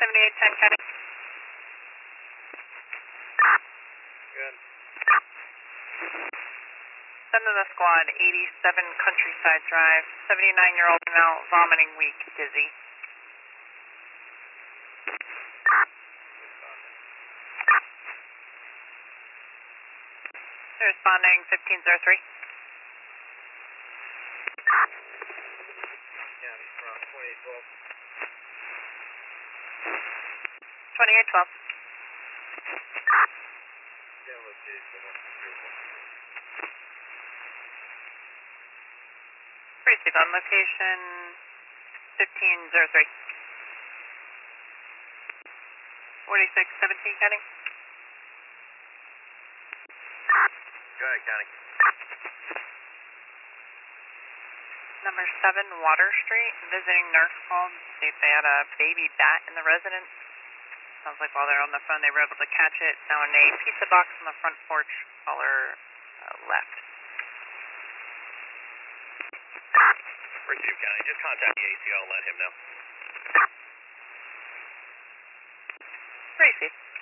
7810 County. Good. Send to the squad, 87 Countryside Drive, 79-year-old male, vomiting, weak, dizzy. Responding 1503. County from 2812. 2812. Yeah, location 103. Receive on location 1503. 4617 County. Go ahead, County. Number 7 Water Street, visiting nurse called, see if they had a baby bat in the residence. Sounds like while they're on the phone they were able to catch it. Now in a pizza box on the front porch, caller left. Receive, County. Just contact the ACO and let him know. Receive.